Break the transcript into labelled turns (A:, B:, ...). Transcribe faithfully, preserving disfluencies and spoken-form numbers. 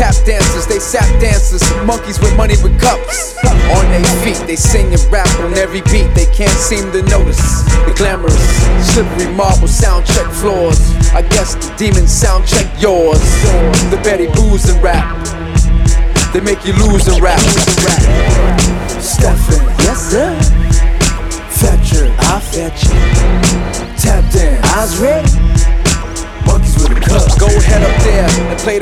A: tap dancers, they sap dancers, monkeys with money with cups. On their feet, they sing and rap on every beat. They can't seem to notice the glamorous, slippery marble sound check floors. I guess the demons sound check yours. The Betty Boos and rap, they make you lose and rap. Stephen,
B: Yes, sir.
A: Fetcher,
B: I'll fetch you.
A: tap dance,
B: I was ready.
A: monkeys with a cup. Go head up there and play the